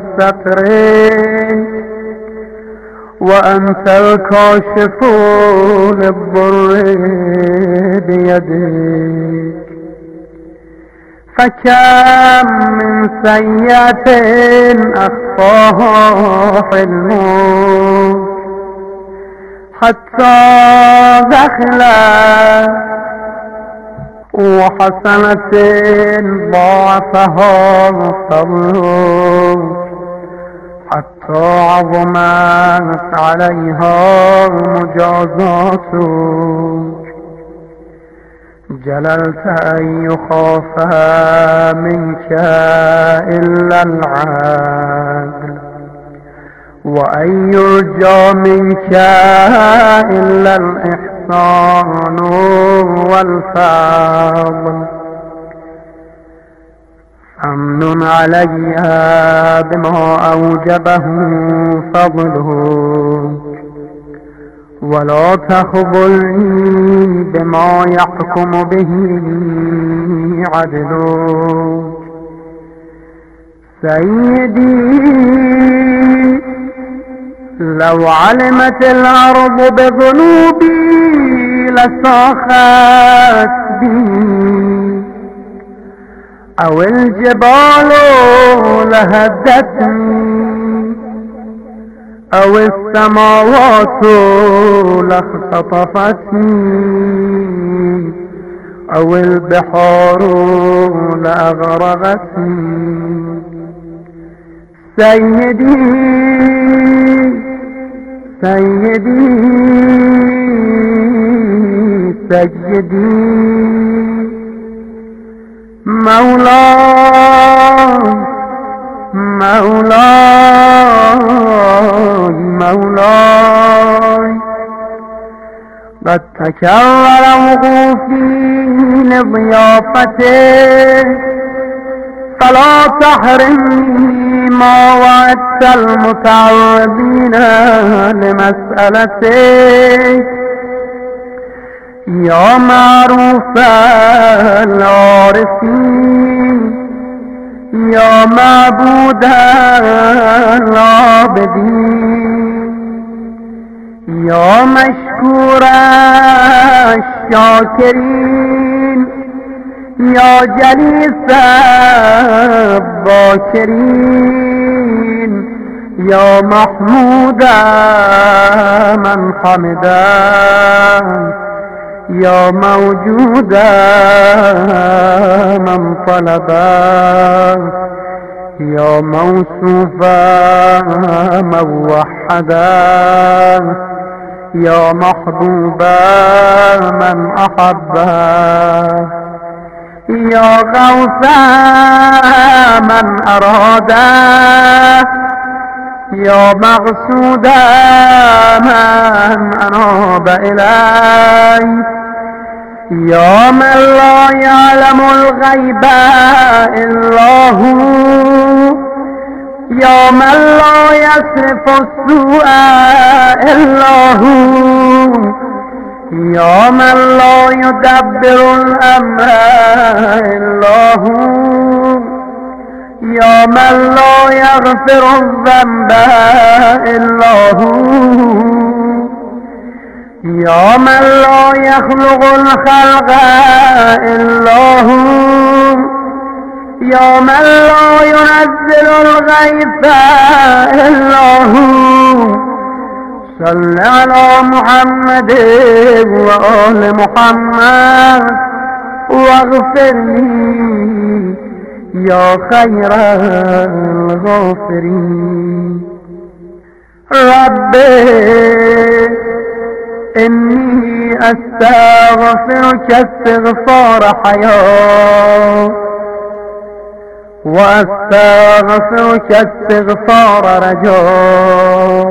الستر وأنت الكاشف للضر بيدك فكم من سيئة أخفاها حلمك حتى دخلت وحسنة ضاعفها صبرك حتى عظمت عليها مجازاتك جللت أن يخاف منك إلا العدل وأن يرجى منك إلا الإحسان والفضل فامنن علي بما أوجبه فضله ولا تخذلني بما يحكم به عدله سيدي لو علمت الأرض بذنوبي لساخت بي أو الجبال لهدتني أو السماوات لاختطفتني أو البحار لأغرقتني سيدي سيدي سيدي مولاي مولاي مولاي قد تكرر وقوفي لضيافته فلا تحرمني ما وعدت المتعرضين لمسألتك يا معروف العارفين يا معبود العابدين يا مشكور الشاكرين يا جليس الذاكرين يا محمود من حمده يا موجودا من طلبا يا موصوفا من وحدا يا محبوبا من أحبا يا غوثا من أرادا يا مقصودا من أناب إليه يا من لا يعلم الغيب إلا هو يا من لا يصرف السوء إلا هو يا من لا يدبر الأمر إلا هو يا من لا يغفر الذنب إلا هو يا من لا يخلق الخلق إلا هو يا من لا ينزل الغيث إلا هو صل على محمد وآل محمد واغفر لي يا خير الغافرين ربي إني أستغفرك استغفار حياة وأستغفرك استغفار رجاء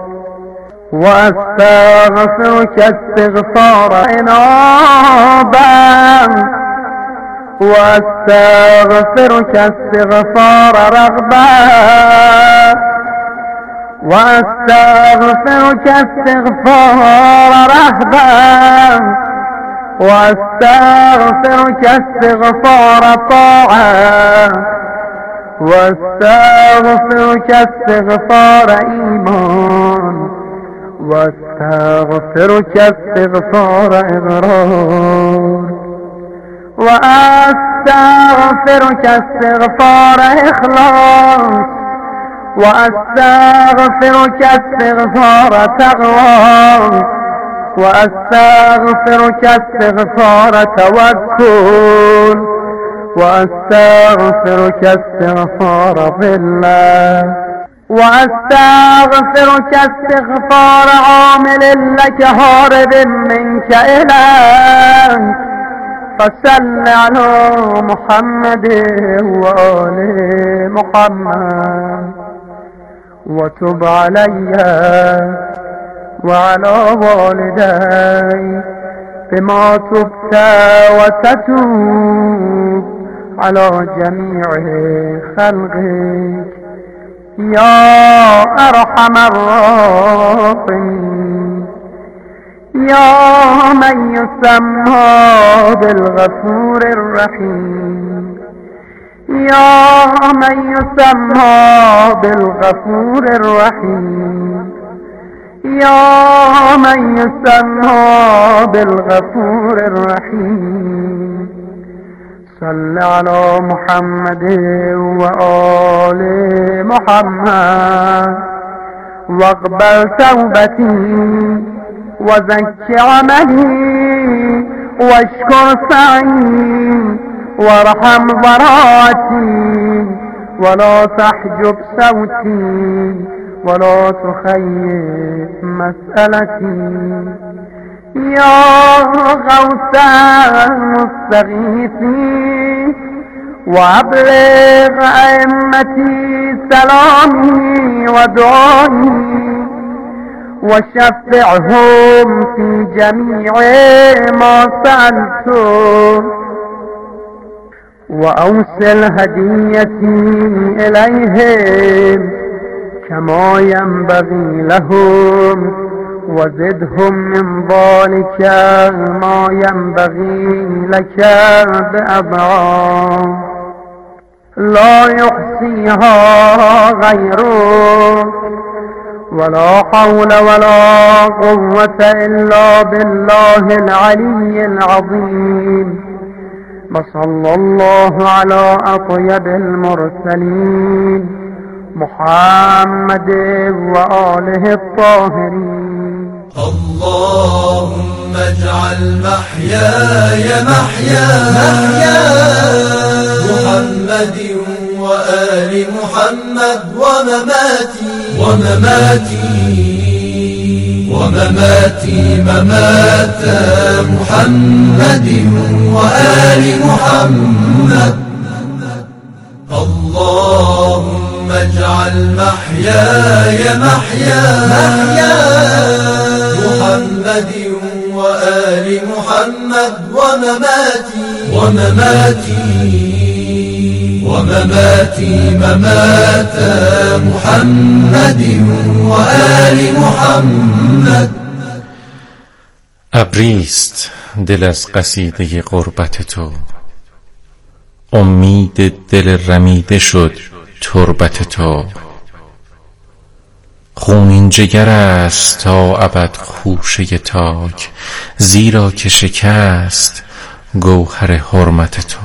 وأستغفرك استغفار إنابة وأستغفرك استغفار رغبة وأستغفرك استغفار رهبة وأستغفرك استغفار طاعة واستغفرك استغفار ایمان واستغفرك استغفار اقرار واستغفرك استغفار اخلاص واستغفرك استغفار تقوى واستغفرك استغفار توكل واستغفرك استغفار ذلة واستغفرك استغفار عامل لك هارب منك إليك فصل على محمد وآل محمد وتب علي وعلى والدي بما تبت وتتوب على جميع خلقك يا أرحم الراحمين يا من يسمى بالغفور الرحيم يا من يسمى بالغفور الرحيم يا من يسمى بالغفور الرحيم صل على محمد وآل محمد واقبل توبتي وزك عملي واشكر سعي وارحم ضراتي ولا تحجب صوتي ولا تخيب مسألتي يا غوث المستغيثين وأبلغ أئمتي سلامي ودعائي وشفعهم في جميع ما سألته وأوصل هديتي إليهم كما ينبغي لهم وزدهم من ذلك ما ينبغي لك بأضعاف لا يحصيها غيرك ولا حول ولا قوة إلا بالله العلي العظيم وصلى الله على أطيب المرسلين محمد وآله الطاهرين اللهم اجعل محياي محيا محمد وآل محمد ومماتي ممات محمد وآل محمد اللهم اجعل محياي محيا محمد وآل محمد ومماتي ممات محمد وآل محمد. ابریست دل از قصیده غربت تو، امید دل رمیده شد تربت تو. خونین جگر است تا ابد خوشه تاک، زیرا که شکست گوهر حرمت تو.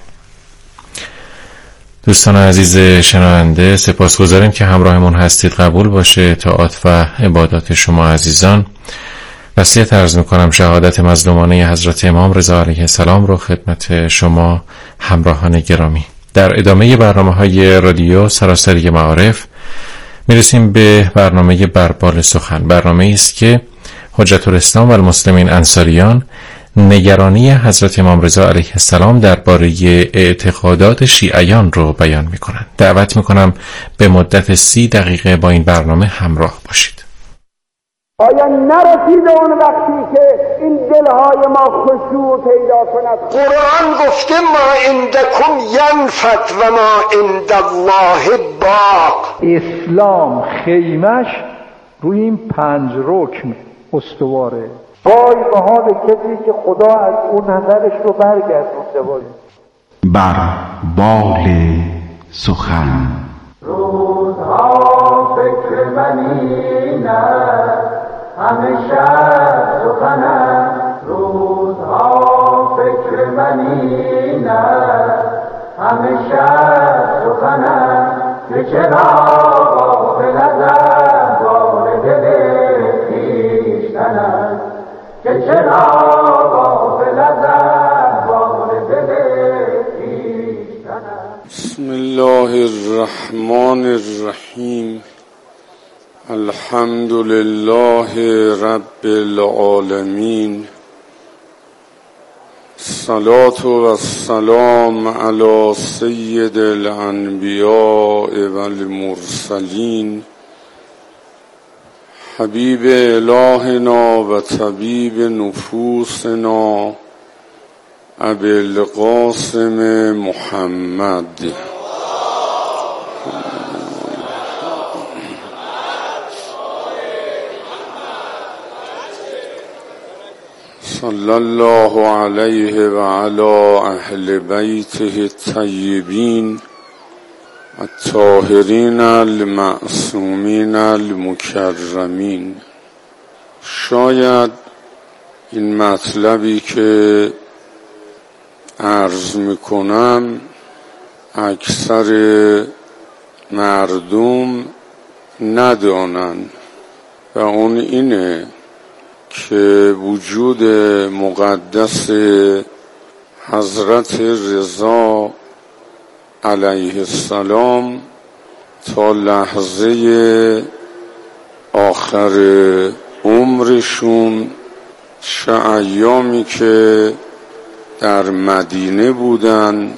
دوستان عزیز شنونده، سپاسگزاریم که همراهمون هستید. قبول باشه طاعات و عبادات شما عزیزان. وصیت عرض میکنم شهادت مظلومانه حضرت امام رضا علیه السلام رو خدمت شما همراهان گرامی. در ادامه برنامه‌های رادیو سراسری معارف میرسیم به برنامه بربال سخن. برنامه‌ای است که حجت الاسلام و المسلمین انصاریان نگرانی حضرت امام رضا علیه السلام درباره اعتقادات شیعیان رو بیان میکنند. دعوت میکنم به مدت 30 دقیقه با این برنامه همراه باشید. آیا نرسیده اون وقتی که این دلهای ما خشوع پیدا کند؟ قرآن گفته ما عندکم ینفد و ما عند الله باق. اسلام خیمش روی این 5 رکن استواره. وای به حال کسی که خدا از اون نظرش رو برگردونده باشه. بر بال سخن. روزها فکر منی نه همه شب سخن است، روزها فکر منی نه همه شب سخن است، که چرا غافل از احوال دل خویشتن است، که چرا غافل از احوال دل خویشتن است. بسم الله الرحمن الرحیم. الحمد لله رب العالمین. الصلاة والسلام علی سید الانبیاء والمرسلین، حبیب الهنا و طبیب نفوسنا ابی القاسم محمد. صلی الله علیه و علی اهل بیته الطیبین الطاهرین المعصومین المکرمین. شاید این مطلبی که عرض میکنم اکثر مردم ندانند و اون اینه که وجود مقدس حضرت رضا علیه السلام تا لحظه آخر عمرشون، چه ایامی که در مدینه بودن،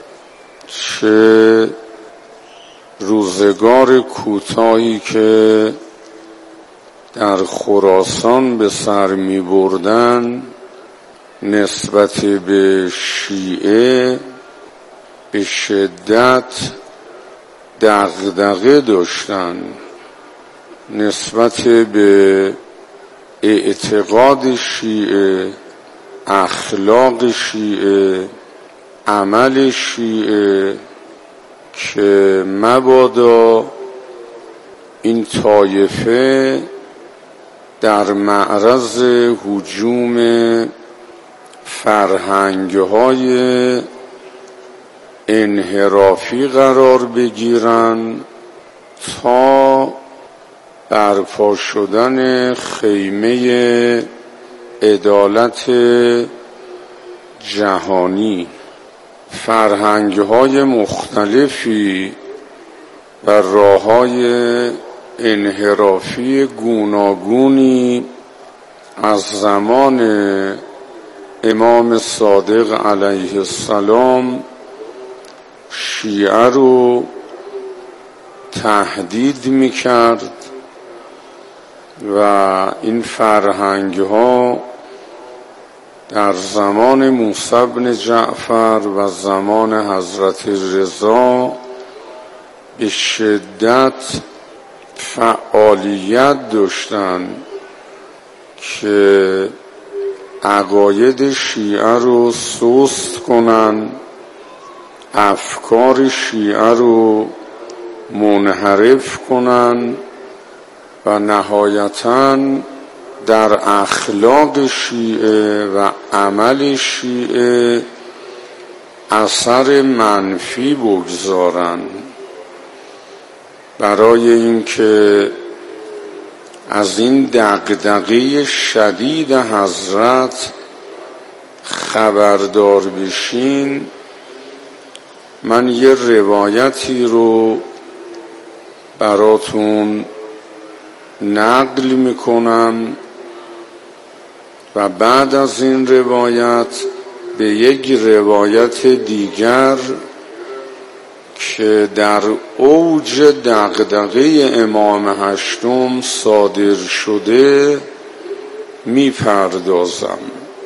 چه روزگار کوتاهی که در خراسان به سر می بردن، نسبت به شیعه به شدت دغدغه داشتن، نسبت به اعتقاد شیعه، اخلاق شیعه، عمل شیعه، که مبادا این طایفه در معرض هجوم فرهنگ‌های انحرافی قرار بگیرن تا برپا شدن خیمه عدالت جهانی. فرهنگ‌های مختلفی و راه‌های انحرافی گوناگونی از زمان امام صادق علیه السلام شیعه رو تهدید میکرد و این فرهنگ‌ها در زمان موسی بن جعفر و زمان حضرت رضا به شدت فعالیت داشتن که عقاید شیعه رو سست کنن، افکار شیعه رو منحرف کنن و نهایتاً در اخلاق شیعه و عمل شیعه اثر منفی بگذارن، برای اینکه از این دغدغه شدید حضرت خبردار بشین. من یه روایتی رو براتون نقل میکنم و بعد از این روایت به یک روایت دیگر که در اوج دغدغه امام هشتم صادر شده میپردازم.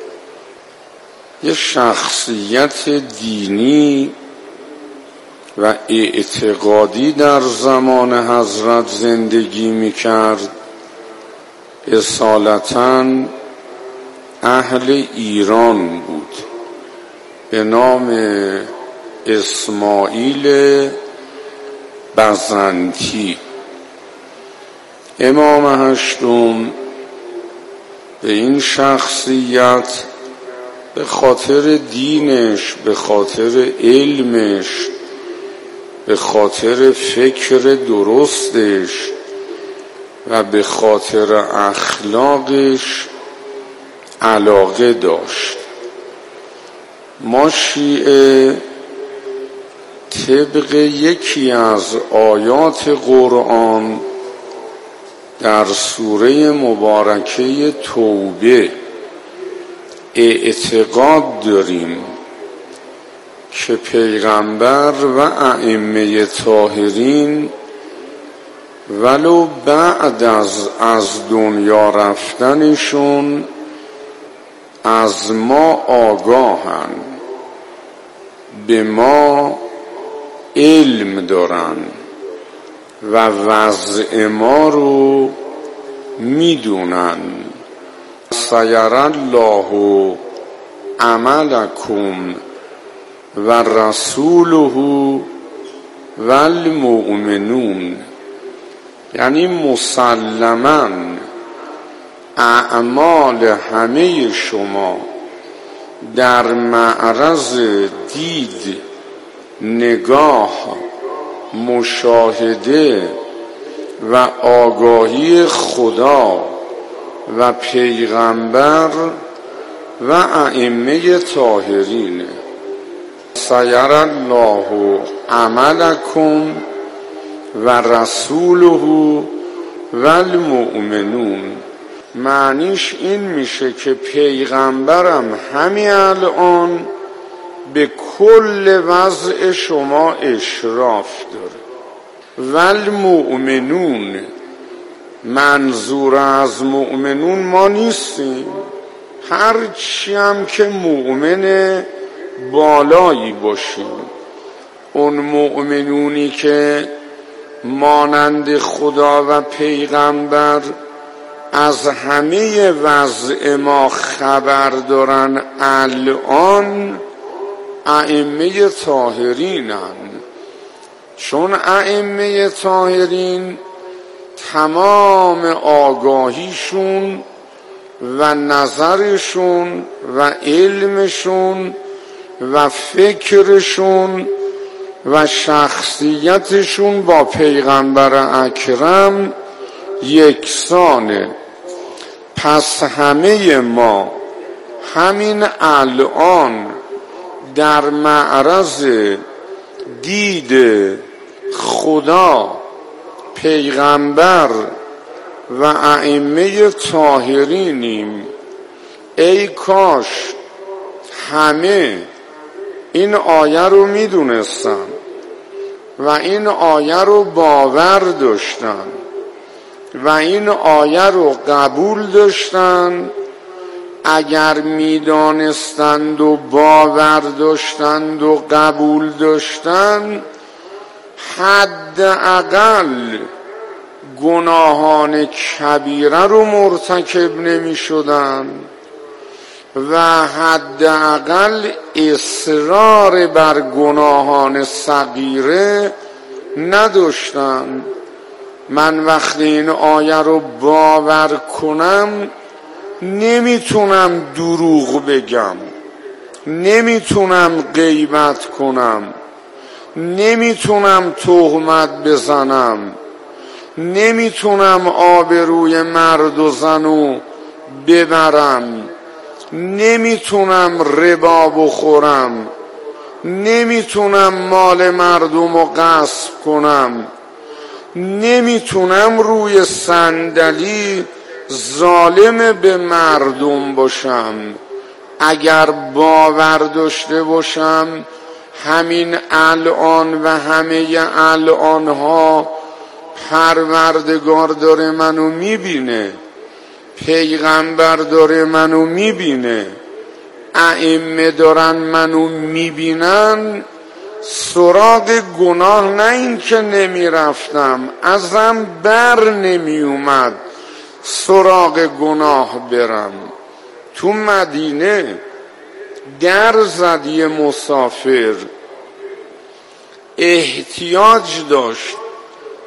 یه شخصیت دینی و اعتقادی در زمان حضرت زندگی میکرد، اصالتاً اهل ایران بود، به نام اسماعیل بزنطی. امام هشتم به این شخصیت به خاطر دینش، به خاطر علمش، به خاطر فکر درستش و به خاطر اخلاقش علاقه داشت. ما شیعه طبق یکی از آیات قرآن در سوره مبارکه توبه اعتقاد داریم که پیغمبر و ائمه طاهرین ولو بعد از دنیا رفتنشون از ما آگاهن، به ما علم دارن و وضع ما رو میدونن. سیر الله عملکم و رسوله و المؤمنون، یعنی مسلماً اعمال همه شما در معرض دید، نگاه، مشاهده و آگاهی خدا و پیغمبر و ائمه طاهرین. سیر الله عملکم و رسوله و المؤمنون، معنیش این میشه که پیغمبرم همین الان به کل وضع شما اشراف داره. و المؤمنون، منظور از مؤمنون ما نیستیم، هرچی هم که مؤمن بالایی باشیم، اون مؤمنونی که مانند خدا و پیغمبر از همه وضع ما خبر دارن، الان ائمه طاهرینن. چون ائمه طاهرین تمام آگاهیشون و نظرشون و علمشون و فکرشون و شخصیتشون با پیغمبر اکرم یکسانه. پس همه ما همین الان در معرض دید خدا، پیغمبر و ائمه طاهرینیم. ای کاش همه این آیه رو میدونستن و این آیه رو باور داشتن و این آیه رو قبول داشتن. اگر میدانستند و باور داشتند و قبول داشتند، حداقل گناهان کبیره رو مرتکب نمی شدن و حداقل اصرار بر گناهان صغیره نداشتن. من وقتی این آیه رو باور کنم نمیتونم دروغ بگم، نمیتونم غیبت کنم، نمیتونم تهمت بزنم، نمیتونم آبروی مرد و زنو ببرم، نمیتونم ربا بخورم، نمیتونم مال مردم رو غصب کنم، نمیتونم روی صندلی ظالم به مردم باشم. اگر باور داشته باشم همین الان و همه الان ها پروردگار داره منو میبینه، پیغمبر داره منو میبینه، ائمه دارن منو میبینن، سراغ گناه نه این که نمیرفتم، ازم بر نمیومد سراغ گناه برم. تو مدینه در زد یه مسافر، احتیاج داشت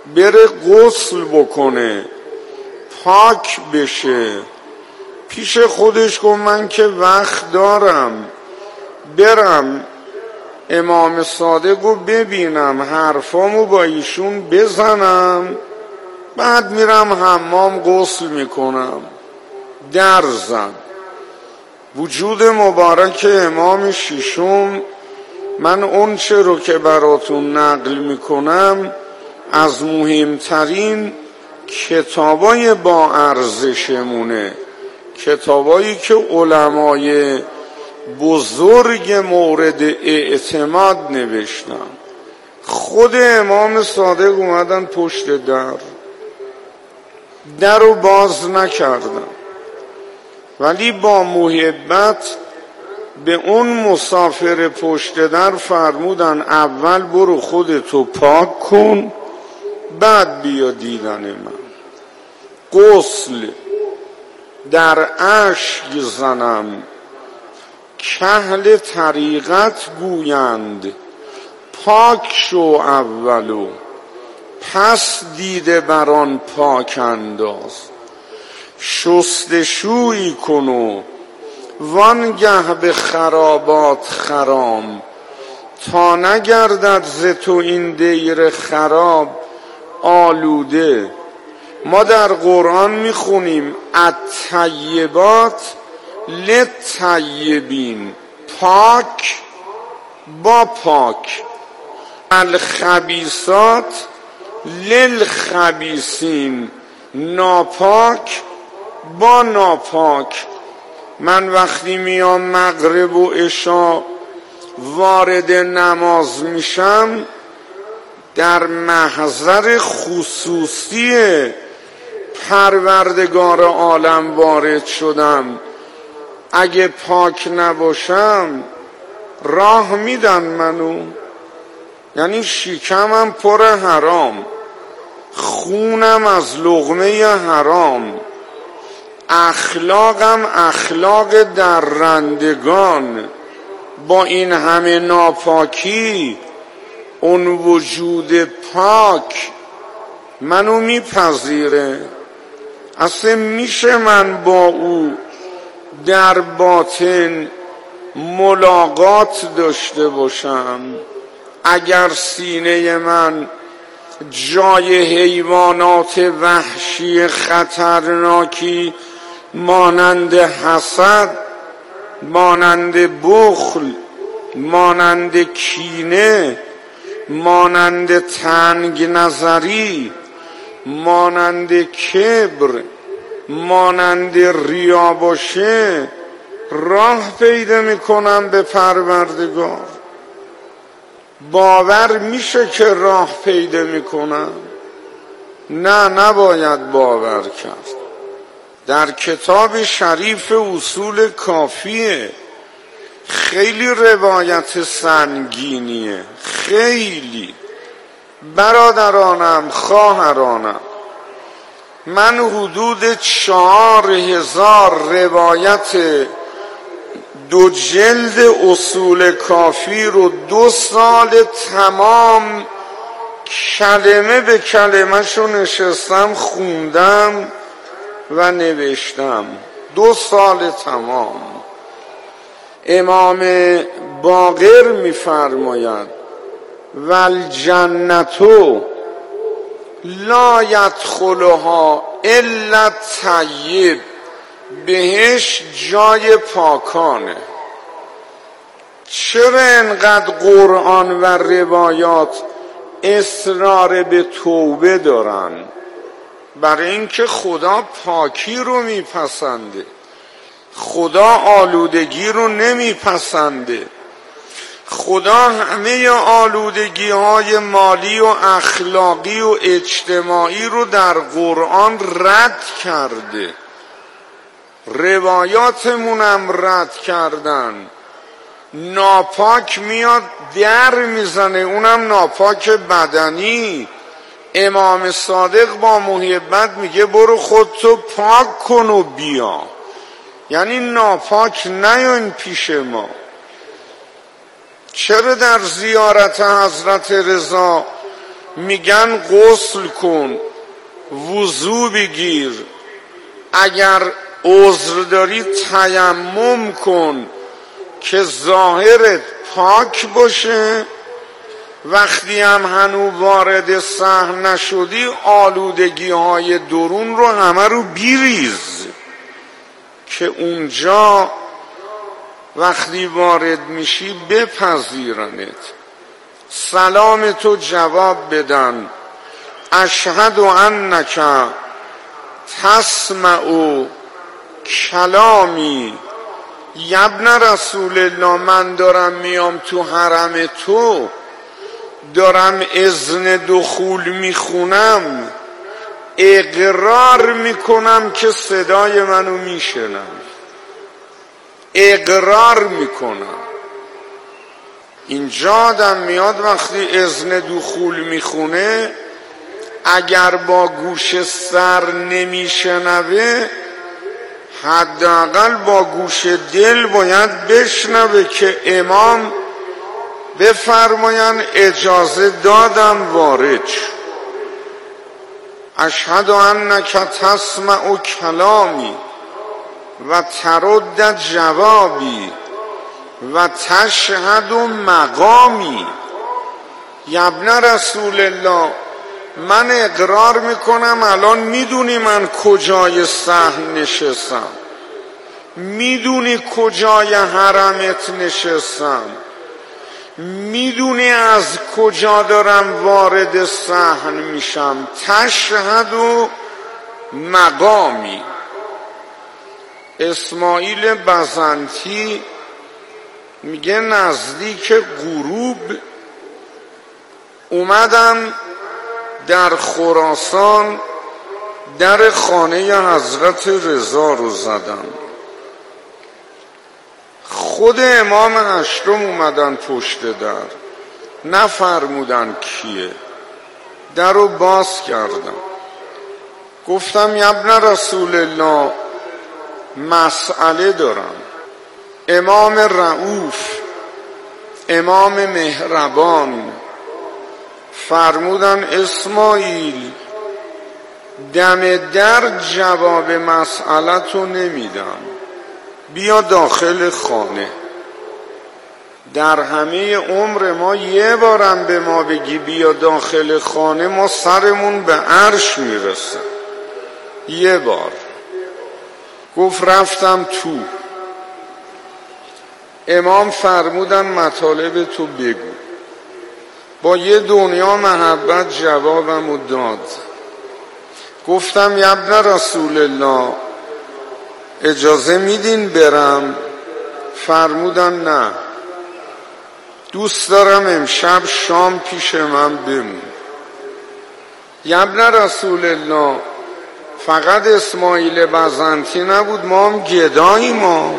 بره غسل بکنه، پاک بشه، پیش خودش گفت من که وقت دارم برم امام صادق رو ببینم، حرفامو با ایشون بزنم، بعد میرم حمام غسل میکنم. در زد. وجود مبارک امام ششم، من اون چه رو که براتون نقل میکنم از مهمترین کتابای با ارزشمونه، کتابایی که علمای بزرگ مورد اعتماد نوشتن. خود امام صادق اومدن پشت در رو باز نکردن، ولی با محبت به اون مسافر پشت در فرمودن اول برو خودتو پاک کن، بعد بیا دیدن من. غسل در اشک زنم کاهل طریقت گویند، پاک شو اولو پس دیده بران پاک انداز. شستشویی کنو وانگه به خرابات خرام، تا نگردد ز تو این دیر خراب آلوده. ما در قرآن میخونیم الطیبات للطیبین، پاک با پاک، الخبیثات للخبیثین، ناپاک با ناپاک. من وقتی میام مغرب و عشا وارد نماز میشم در محضر خصوصی پروردگار عالم وارد شدم، اگه پاک نباشم راه میدن منو، یعنی شکمم پر حرام، خونم از لقمه حرام، اخلاقم اخلاق درندگان. با این همه ناپاکی اون وجود پاک منو میپذیره. اصلا میشه من با او در باطن ملاقات داشته باشم؟ اگر سینه من جای حیوانات وحشی خطرناکی مانند حسد، مانند بخل، مانند کینه، مانند تنگ نظری، مانند کبر، مانند ریا باشه، راه پیدا میکنم به پروردگار. باور میشه که راه پیدا میکنم؟ نه، نباید باور کرد. در کتاب شریف اصول کافیه، خیلی روایت سنگینیه، خیلی. برادرانم، خواهرانم، من حدود 4000 روایت 2 جلد اصول کافی رو 2 سال تمام کلمه به کلمه شو نشستم خوندم و نوشتم. 2 سال تمام. امام باقر می‌فرماید والجنتو لا یدخلها الا الطیب، بهش جای پاکانه. چرا انقدر قرآن و روایات اصرار به توبه دارن؟ برای اینکه خدا پاکی رو میپسنده، خدا آلودگی رو نمیپسنده. خدا همه آلودگی های مالی و اخلاقی و اجتماعی رو در قرآن رد کرده، روایاتمونم رد کردن. ناپاک میاد در میزنه، اونم ناپاک بدنی. امام صادق با محبت میگه برو خودتو پاک کن و بیا، یعنی ناپاک نیاین پیش ما. چرا در زیارت حضرت رضا میگن غسل کن، وضو بگیر، اگر عذر داری تیمم کن که ظاهرت پاک باشه، وقتی هم هنوز وارد صحن نشدی آلودگی های درون رو همه رو بیریز که اونجا وقتی وارد میشی بپذیرنت، سلام تو جواب بدن. اشهد انک تسمع کلامی، ابن رسول الله، من دارم میام تو حرم تو، دارم اذن دخول میخونم، اقرار میکنم که صدای منو میشنم، اقرار میکنم. اینجا آدم میاد وقتی اذن دخول میخونه، اگر با گوش سر نمیشنوه، حداقل با گوش دل باید بشنوه که امام بفرماین اجازه دادم وارد شو. اشهد انک تسمع کلامی و ترد جوابی و تشهد مقامی. ابن رسول الله، من اقرار میکنم الان میدونی من کجای صحن نشستم، میدونی کجای حرمت نشستم، میدونی از کجا دارم وارد صحن میشم. تشهد مقامی. اسماعیل بزنطی میگه نزدیک غروب اومدم در خراسان، در خانه حضرت رضا رو زدم. خود امام هشتم اومدن پشت در، نفرمودن کیه، در رو باز کردم. گفتم ابن رسول الله، مسئله دارم. امام رؤوف، امام مهربان فرمودن اسماعیل، دم در جواب مسئله‌تو نمیدم، بیا داخل خانه. در همه عمر ما یه بارم به ما بگی بیا داخل خانه، ما سرمون به عرش میرسه. یه بار گفت رفتم تو، امام فرمودن مطالب تو بگو. با یه دنیا محبت جوابمو داد. گفتم ابن رسول الله، اجازه میدین برم؟ فرمودن نه، دوست دارم امشب شام پیش من بمون. ابن رسول الله، فقط اسماعیل بزنطی نبود، ما هم گدایی ما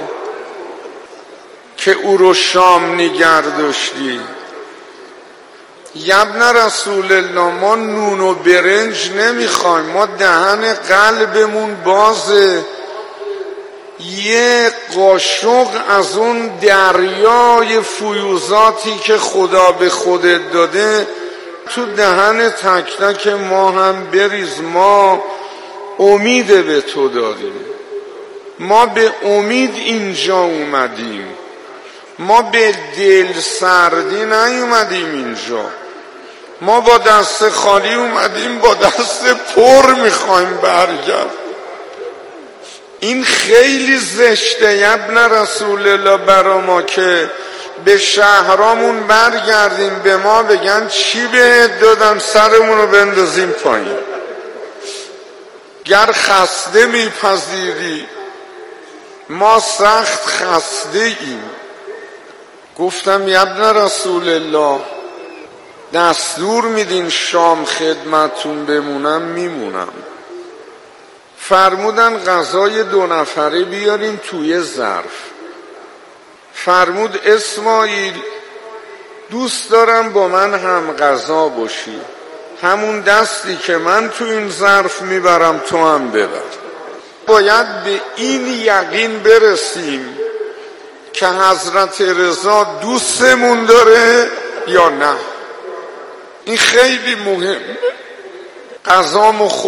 که او رو شام نگه داشتی. ابن رسول الله، ما نون و برنج نمیخوایم، ما دهن قلبمون بازه، یه قاشق از اون دریای فیوزاتی که خدا به خودت داده تو دهن تک تک ما هم بریز. ما امید به تو داریم، ما به امید اینجا اومدیم، ما به دل سردی نیومدیم اینجا، ما با دست خالی اومدیم، با دست پر میخوایم برگرد. این خیلی زشته ابن رسول الله برا ما که به شهرامون برگردیم به ما بگن چی بهت دادم، سرمون رو بندازیم پایین. گر خسته میپذیری، ما سخت خسته ایم. گفتم ابن رسول الله، دستور میدین شام خدمتون بمونم؟ میمونم. فرمودن غذای 2 نفره بیارین توی ظرف. فرمود اسماعیل، دوست دارم با من هم غذا باشی، همون دستی که من تو این ظرف میبرم تو هم ببر. باید به این یقین برسیم که حضرت رضا دوستمون داره یا نه. این خیلی مهمه. غذامو